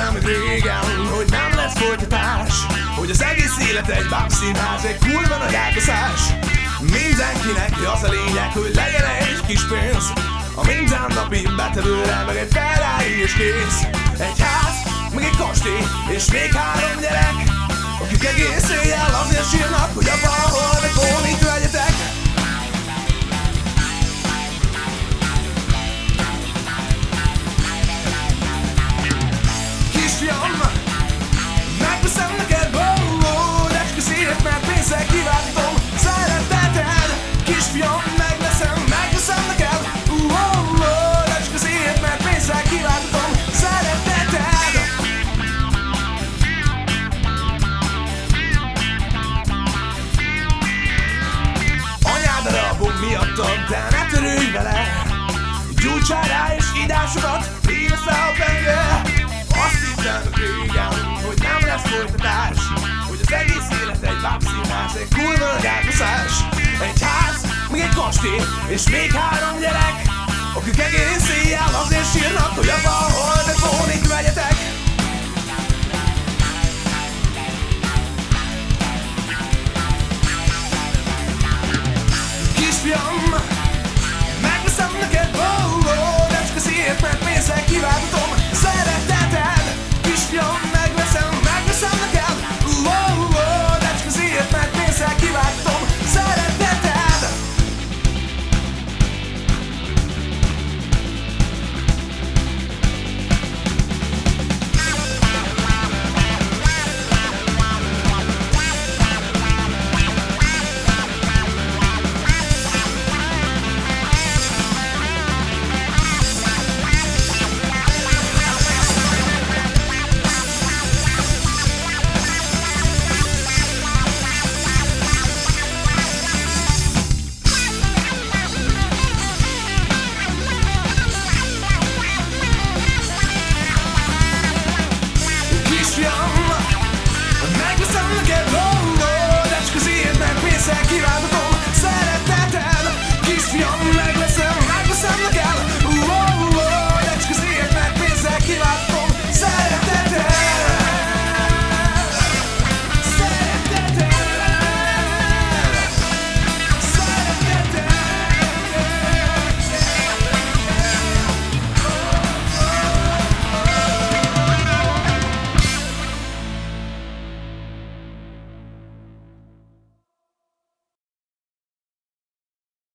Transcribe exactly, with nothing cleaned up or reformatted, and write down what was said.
betörölem régen, hogy nem lesz folytatás, hogy az egész élet egy bábszínház, egy kurva nagy átbaszás. Mindenkinek az a lényeg, hogy legyen egy kis pénz, a mindennapi betevőre, meg egy Ferrari és kész. Egy ház, meg egy kastély, és még három gyerek, akik egész éjjel azért sírnak, hogy apa, hol meg pónit vegyetek. Kisfiam, megveszem neked, oh, oh, recske színet, mert pénzzel kiváltom szereteted. Kisfiam, megveszem, megveszem neked, oh, oh, recske színet, mert pénzzel kiváltom szereteted. Anyád a rabom miattad, de ne törődj vele, gyújtsál rá és idásokat, így össze a penge. Azt hittem régen, hogy nem lesz folytatás, hogy az egész élet egy bábszínház, egy kurva nagy átbaszás. Egy ház, meg egy kastély, és még három gyerek, akik egész éjjel azért sírnak, hogy apa, hol meg pónit vegyetek. Kisfiam, megveszem neked, oh, oh, recske szívet, mert pénzzel kiváltom szereteted. Kisfiam, megveszem, megveszem neked, oh, oh, recske szívet, mert pénzzel kiváltom szereteted. Megveszem neked, oh, oh, recske szívet, mert pénzzel kiváltom